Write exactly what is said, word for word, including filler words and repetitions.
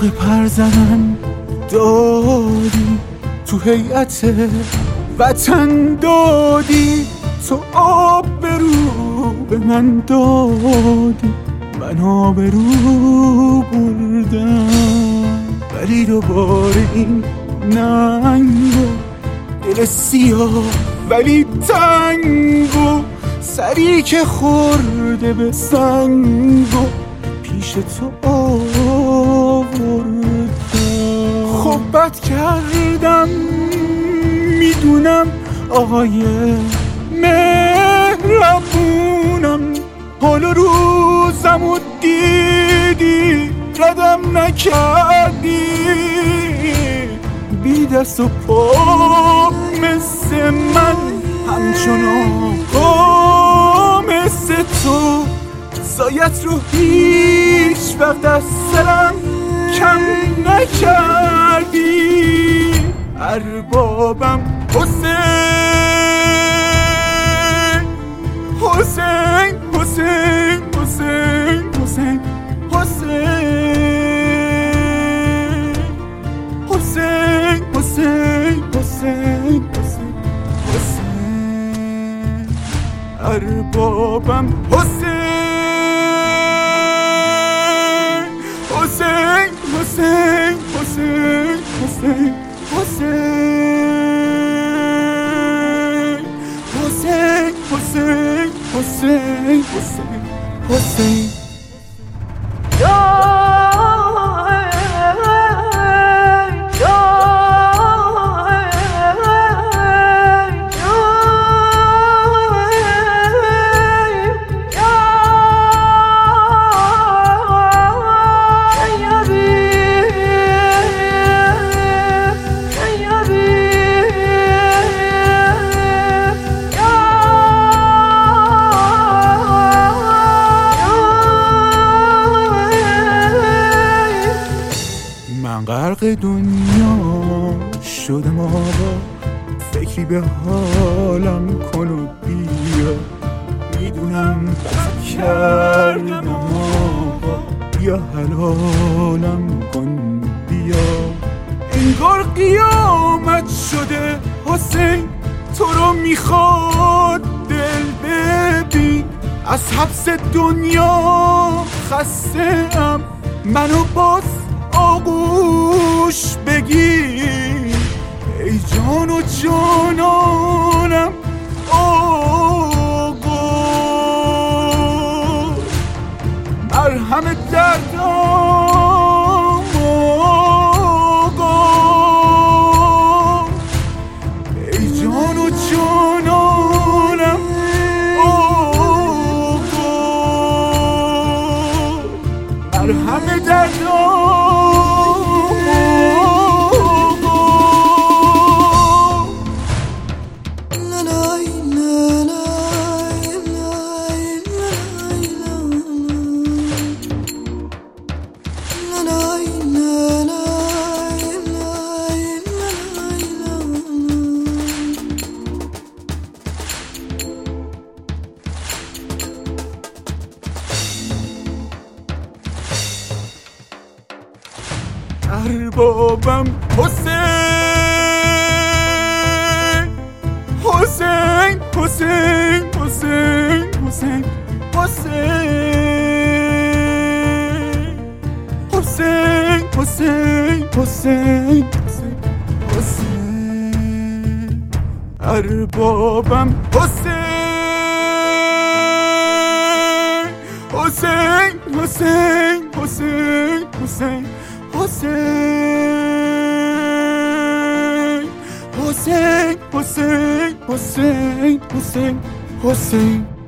حق پر زدن دادی، تو هیئت وطن دادی، تو آبرو به من دادی، من آبرو بردم. ولی دوباره این ننگو دل سیاه ولی تنگو، سری که خورده به سنگو پیش تو آوردم. خب بد کردم میدونم آقای مهربونم، حال و روزمو دیدی ردم نکردی، بی دست و پا مثل من همچنان آقا مثل تو، سایت رو هیچ وقت از سرم کم نکردی. اربابم حسین حسین حسین حسین حسین حسین حسین حسین حسین حسین حسین اربابم حسین حسین حسین حسین حسین حسین حسین حسین حسین حسین من غرق دنیا شدم آقا، فکری به حالم کن و بیا، میدونم بد کردم آقا، بیا حلالم کن بیا. انگار قیامت شده حسین، تو رو میخواد دل ببین، از حبس دنیا خسته ام، منو باز آغوش بگیر. ای جان و جانانم آقا، مرهم دردام آقا. ای جان و جانانم آقا، مرهم دردام. اربابم حسین حسین حسین حسین حسین حسین حسین حسین حسین حسین اربابم حسین حسین حسین حسین حسین حسین حسین حسین حسین حسین حسین حسین